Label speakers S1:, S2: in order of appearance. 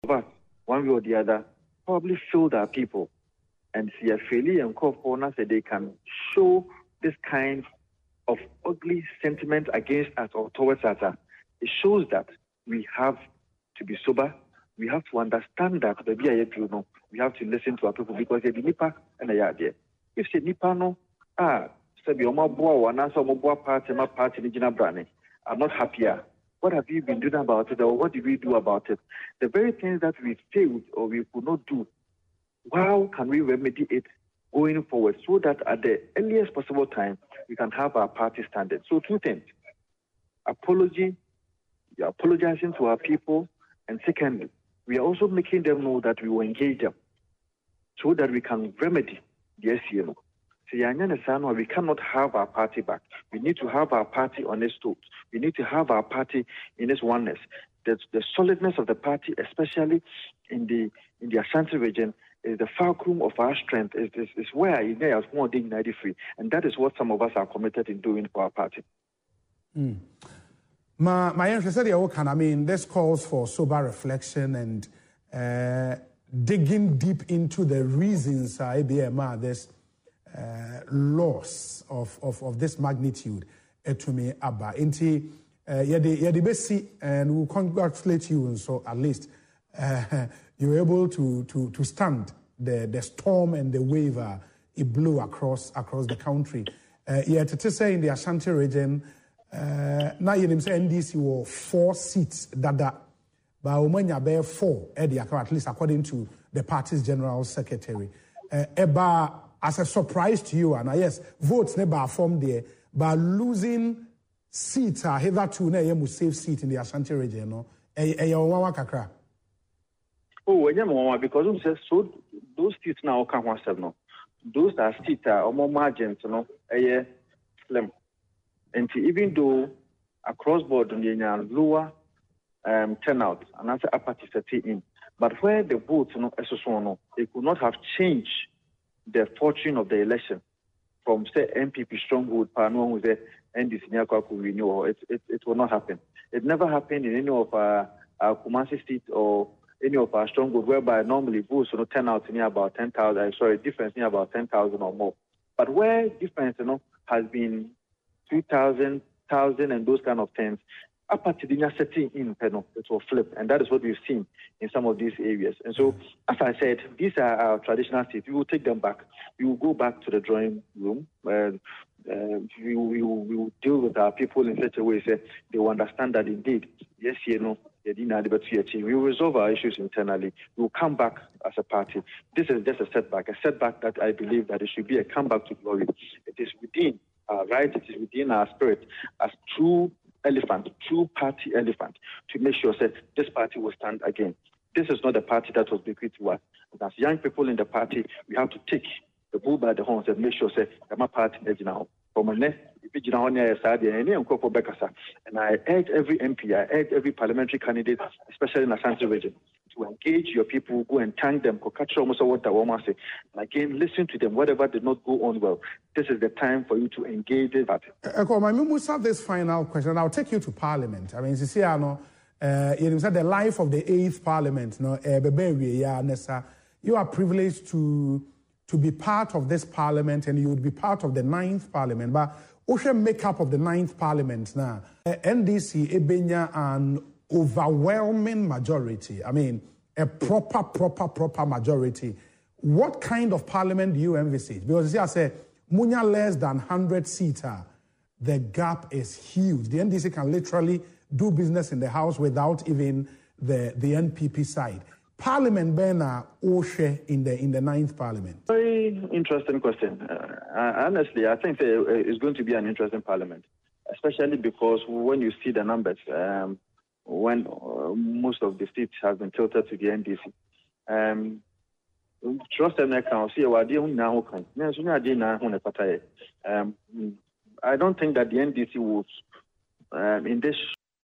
S1: us, one way or the other, probably failed our people. And see a failure and call for us that they can show this kind of ugly sentiment against us or towards us. It shows that we have to be sober. We have to understand that we have to listen to our people because they're the nipa and they are there. If the nipa no, sabi omaboa wana so omaboa party ma party ni jina brane. I'm not happier. What have you been doing about it, or what did we do about it? The very things that we failed or we could not do, how can we remedy it going forward so that at the earliest possible time we can have our party standard? So two things: apology, you're apologizing to our people, and secondly, we are also making them know that we will engage them so that we can remedy the SCNO. We cannot have our party back. We need to have our party on its toes. We need to have our party in its oneness. The solidness of the party, especially in the Ashanti region, is the fulcrum of our strength. Is where it is more dignity free, and that is what some of us are committed in doing for our party.
S2: My interest, I mean, this calls for sober reflection and digging deep into the reasons this loss of this magnitude to me abba inti yedi besi, and we congratulate you, and so at least you were able to stand the storm and the wave it blew across the country. Yet to say in the Ashanti region, now you say NDC were 4 seats dada, but Omanya bear 4 at least according to the party's general secretary. Eba, as a surprise to you, and yes, votes never formed there, but losing seats are hitherto na safe seat in the Ashanti region, no? Kakra.
S1: Oh, because so those seats now can't want no. Those are seats are more margins, no, slim. And even though across board in the lower turnout and answer apathy in, but where the votes it could not have changed the fortune of the election from say MPP stronghold who say NDC renewal. It will not happen. It never happened in any of our Kumasi seats or any of our stronghold, whereby normally votes turn out near about 10,000. Sorry, difference near about 10,000 or more. But where difference has been 2,000, 1,000, and those kind of things, apathy setting in it will flip, and that is what we've seen in some of these areas. And so, as I said, these are our traditional seats. We will take them back. We will go back to the drawing room. We will deal with our people in such a way that they will understand that indeed, yes, we will resolve our issues internally. We will come back as a party. This is just a setback that I believe that it should be a comeback to glory. It is within our right, it is within our spirit as true party elephant, to make sure that this party will stand again. This is not a party that was bequeathed to us. As young people in the party, we have to take the bull by the horns and make sure that my party is now. And I urge every MP, I urge every parliamentary candidate, especially in the Ashanti region, to engage your people, go and thank them, and again, listen to them, whatever did not go on well. This is the time for you to engage the party.
S2: This final question, I'll take you to Parliament. I mean, you said the life of the 8th Parliament, you are privileged to be part of this Parliament, and you would be part of the 9th Parliament. But ocean makeup of the 9th Parliament now, NDC ebenya an overwhelming majority. I mean, a proper majority. What kind of parliament do you envisage? Because I say, Munya less than 100 seats, the gap is huge. The NDC can literally do business in the House without even the NPP side. Parliament Bena Oshe in the 9th Parliament.
S1: Very interesting question. Honestly, I think it's going to be an interesting parliament, especially because when you see the numbers, when most of the seats have been tilted to the NDC. Trust them, I don't think that the NDC will, in this